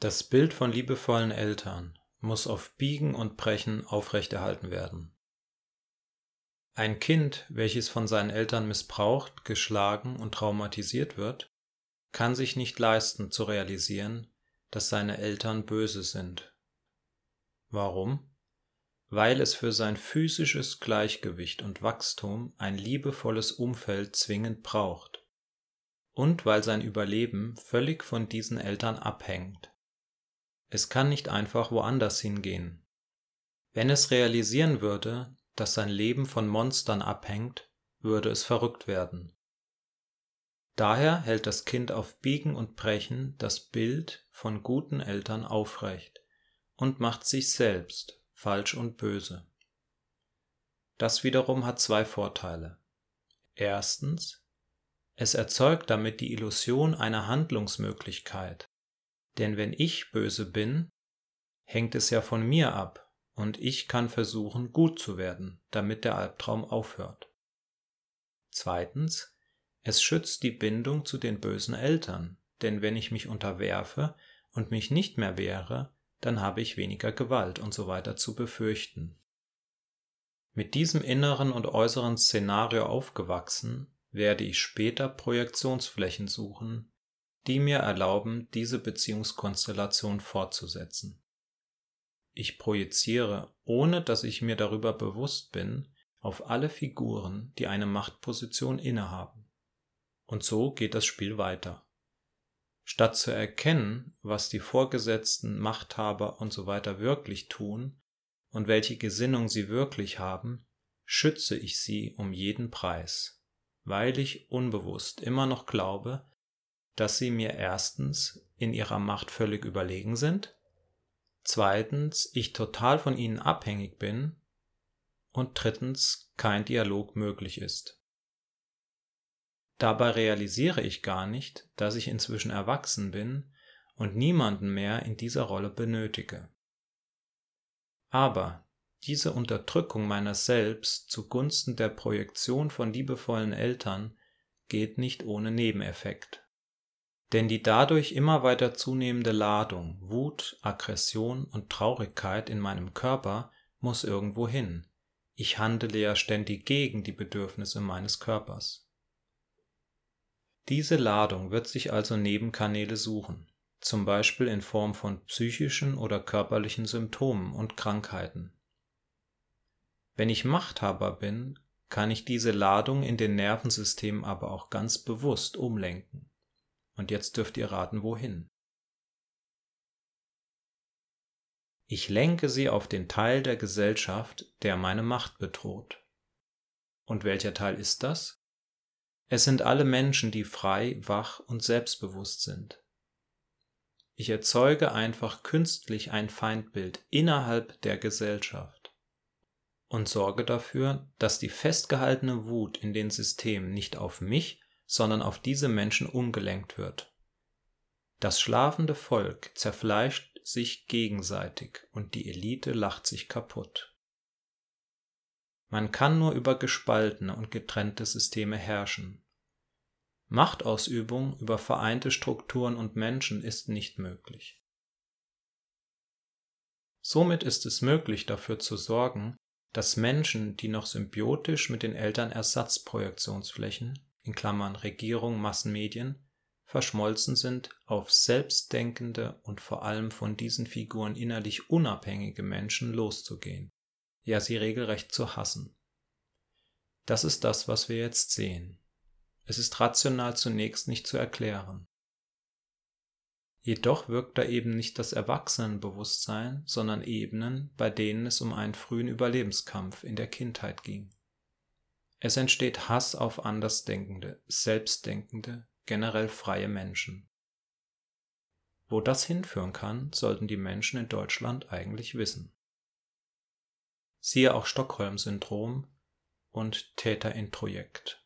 Das Bild von liebevollen Eltern muss auf Biegen und Brechen aufrechterhalten werden. Ein Kind, welches von seinen Eltern missbraucht, geschlagen und traumatisiert wird, kann sich nicht leisten zu realisieren, dass seine Eltern böse sind. Warum? Weil es für sein physisches Gleichgewicht und Wachstum ein liebevolles Umfeld zwingend braucht und weil sein Überleben völlig von diesen Eltern abhängt. Es kann nicht einfach woanders hingehen. Wenn es realisieren würde, dass sein Leben von Monstern abhängt, würde es verrückt werden. Daher hält das Kind auf Biegen und Brechen das Bild von guten Eltern aufrecht und macht sich selbst falsch und böse. Das wiederum hat zwei Vorteile. Erstens, es erzeugt damit die Illusion einer Handlungsmöglichkeit, denn wenn ich böse bin, hängt es ja von mir ab und ich kann versuchen, gut zu werden, damit der Albtraum aufhört. Zweitens, es schützt die Bindung zu den bösen Eltern, denn wenn ich mich unterwerfe und mich nicht mehr wehre, dann habe ich weniger Gewalt und so weiter zu befürchten. Mit diesem inneren und äußeren Szenario aufgewachsen, werde ich später Projektionsflächen suchen, die mir erlauben, diese Beziehungskonstellation fortzusetzen. Ich projiziere, ohne dass ich mir darüber bewusst bin, auf alle Figuren, die eine Machtposition innehaben. Und so geht das Spiel weiter. Statt zu erkennen, was die Vorgesetzten, Machthaber usw. wirklich tun und welche Gesinnung sie wirklich haben, schütze ich sie um jeden Preis, weil ich unbewusst immer noch glaube, dass sie mir erstens in ihrer Macht völlig überlegen sind, zweitens ich total von ihnen abhängig bin und drittens kein Dialog möglich ist. Dabei realisiere ich gar nicht, dass ich inzwischen erwachsen bin und niemanden mehr in dieser Rolle benötige. Aber diese Unterdrückung meiner selbst zugunsten der Projektion von liebevollen Eltern geht nicht ohne Nebeneffekt. Denn die dadurch immer weiter zunehmende Ladung, Wut, Aggression und Traurigkeit in meinem Körper muss irgendwo hin. Ich handele ja ständig gegen die Bedürfnisse meines Körpers. Diese Ladung wird sich also Nebenkanäle suchen, zum Beispiel in Form von psychischen oder körperlichen Symptomen und Krankheiten. Wenn ich Machthaber bin, kann ich diese Ladung in den Nervensystemen aber auch ganz bewusst umlenken. Und jetzt dürft ihr raten, wohin. Ich lenke sie auf den Teil der Gesellschaft, der meine Macht bedroht. Und welcher Teil ist das? Es sind alle Menschen, die frei, wach und selbstbewusst sind. Ich erzeuge einfach künstlich ein Feindbild innerhalb der Gesellschaft und sorge dafür, dass die festgehaltene Wut in den Systemen nicht auf mich, sondern auf diese Menschen umgelenkt wird. Das schlafende Volk zerfleischt sich gegenseitig und die Elite lacht sich kaputt. Man kann nur über gespaltene und getrennte Systeme herrschen. Machtausübung über vereinte Strukturen und Menschen ist nicht möglich. Somit ist es möglich, dafür zu sorgen, dass Menschen, die noch symbiotisch mit den Eltern Ersatzprojektionsflächen in Klammern Regierung, Massenmedien, verschmolzen sind, auf selbstdenkende und vor allem von diesen Figuren innerlich unabhängige Menschen loszugehen, ja sie regelrecht zu hassen. Das ist das, was wir jetzt sehen. Es ist rational zunächst nicht zu erklären. Jedoch wirkt da eben nicht das Erwachsenenbewusstsein, sondern Ebenen, bei denen es um einen frühen Überlebenskampf in der Kindheit ging. Es entsteht Hass auf Andersdenkende, Selbstdenkende, generell freie Menschen. Wo das hinführen kann, sollten die Menschen in Deutschland eigentlich wissen. Siehe auch Stockholm-Syndrom und Täterintrojekt.